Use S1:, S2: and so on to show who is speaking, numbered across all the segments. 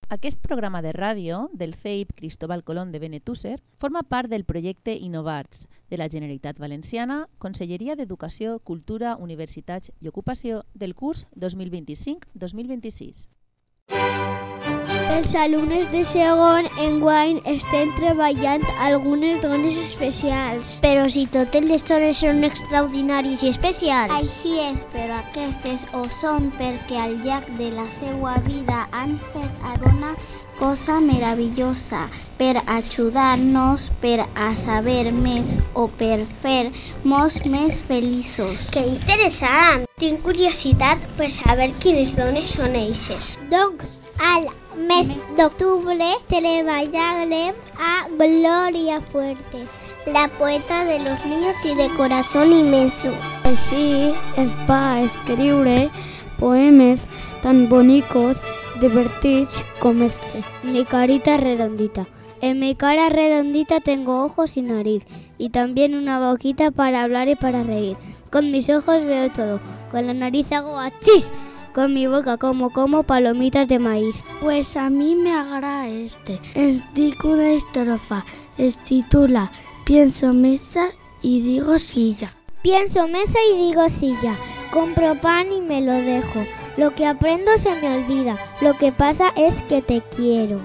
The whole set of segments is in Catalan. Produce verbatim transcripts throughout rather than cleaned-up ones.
S1: Aquest programa de ràdio del C E I P Cristóbal Colón de Benetússer forma part del projecte Innovarts de la Generalitat Valenciana, Conselleria d'Educació, Cultura, Universitats i Ocupació del curs dos mil vint-i-cinc dos mil vint-i-sis.
S2: Els alumnes de segon enguany estem treballant algunes dones especials.
S3: Però si totes les dones són extraordinaris i especials.
S2: Així és, però aquestes ho són perquè al llarg de la seva vida han fet alguna cosa meravellosa per ajudar-nos, per a saber més o per fer-nos més feliços.
S3: Que interessant! Tinc curiositat per saber quines dones són eixes.
S2: Doncs, al mes d'octubre treballarem a Gloria Fuertes,
S3: la poeta de los niños y de corazón inmenso.
S2: Així es va escriure poemes tan bonitos, divertidos como este. Mi carita redondita. En mi cara redondita tengo ojos y nariz, y también una boquita para hablar y para reír. Con mis ojos veo todo, con la nariz hago achis, con mi boca como como palomitas de maíz. Pues a mí me agrada este. Es digo una estrofa, es titula Pienso mesa y digo silla. Pienso mesa y digo silla, compro pan y me lo dejo. Lo que aprendo se me olvida, lo que pasa es que te quiero.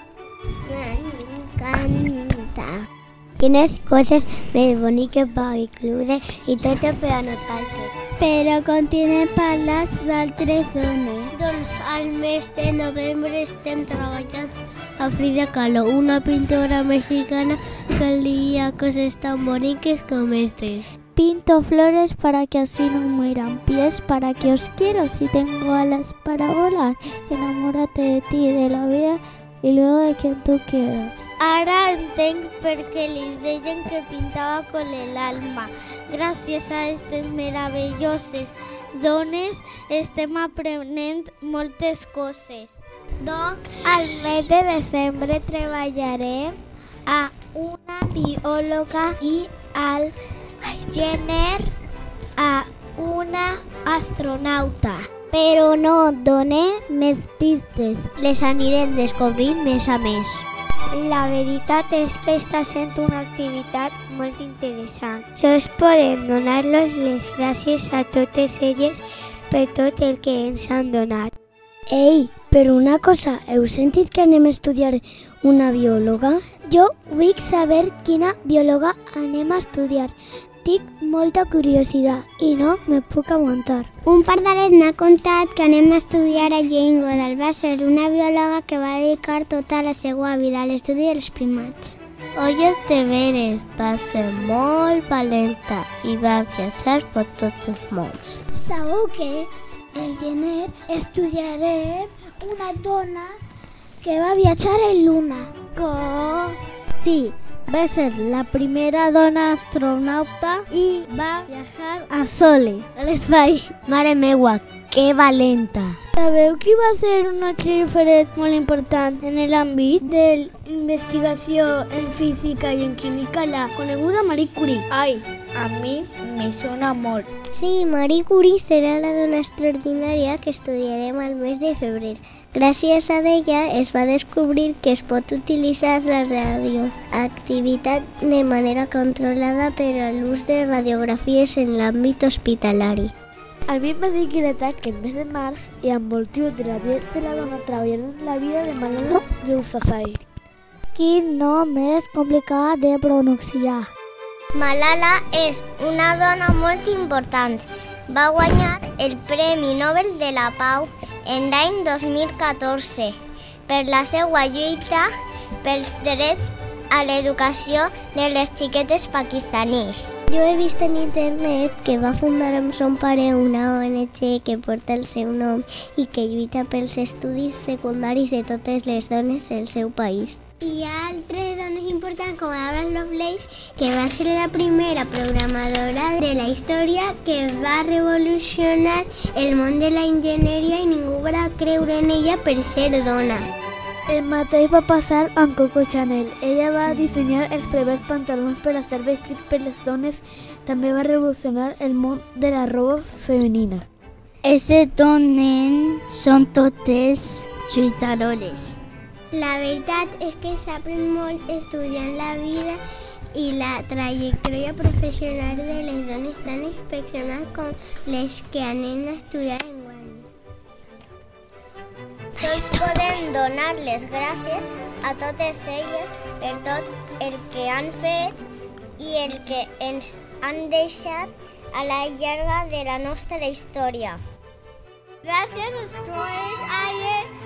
S3: Me encanta.
S2: Quines coses més boniques va incloure i tot per a nosaltres. Però contiene parles d'altres dones.
S3: Doncs al mes de novembre estem treballant a Frida Kahlo, una pintora mexicana que leía cosas tan boniques como estas.
S2: Pinto flores para que así no mueran, pies para que os quiero si tengo alas para volar. Enamórate de ti, de la vida y luego de quien tú quieras. Ara entenc per què li deien que pintava con el alma. Gràcies a aquestes meravelloses dones estem aprenent moltes coses. Doncs al mes de desembre treballarem a una biòloga i al gener a una astronauta. Però no done més pistes.
S3: Les anirem descobrint més a més.
S2: La veritat és que està sent una activitat molt interessant. Sols podem donar-los les gràcies a totes elles per tot el que ens han donat.
S3: Ei, però una cosa, heu sentit que anem a estudiar una biòloga?
S2: Jo vull saber quina biòloga anem a estudiar. Tinc molta curiositat i no me puc aguantar.
S3: Un pardalet m'ha contat que anem a estudiar a Jane Goodall. Va ser una biòloga que va dedicar tota la seva vida a l'estudi dels primats.
S2: Hoyos de veres va ser molt valenta i va viatjar per tots els mons.
S3: Segur que
S2: el gener estudiarem una dona que va viatjar en Luna.
S3: Com?
S2: Sí, va ser la primera dona astronauta i va viajar a soles, a l'espai.
S3: Mare meua, que valenta!
S2: Sabeu qui va ser un altre referent molt important en l'àmbit de l'investigació en física i en química, la coneguda Marie Curie? Ai, a mi me sona molt.
S3: Sí, Marie Curie serà la dona extraordinària que estudiarem al mes de febrer. Gràcies a ella es va descobrir que es pot utilitzar la radioactivitat de manera controlada per a l'ús de radiografies en l'àmbit hospitalari.
S2: A mi em va dir que l'atac el mes de març i amb motiu de la Dia de la Dona treballaran la vida de Malala Yousafzai. Quin nom més complicat de pronunciar.
S3: Malala és una dona molt important. Va guanyar el Premi Nobel de la Pau en l'any dos mil catorze per la seva lluita pels drets a l'educació de les xiquetes pakistaníes. Jo he vist en internet que va fundar amb son pare una O N G que porta el seu nom i que lluita pels estudis secundaris de totes les dones del seu país. Hi ha altres dones importants com Ada Lovelace, que va ser la primera programadora de la història que va revolucionar el món de la enginyeria i ningú va creure en ella per ser dona.
S2: El mateix va passar amb Coco Chanel. Ella va dissenyar els primers pantalons per a ser vestit per les dones. També va revolucionar el món de la roba femenina. Aquestes dones són totes lluitadores.
S3: La veritat és que s'aprèn molt estudiant la vida i la trajectòria professional de les dones tan excepcionals com les que anem a estudiar enguany. Sols podem donar les gràcies a totes elles per tot el que han fet i el que ens han deixat a la llarga de la nostra història. Gràcies, Estudiants Ayer.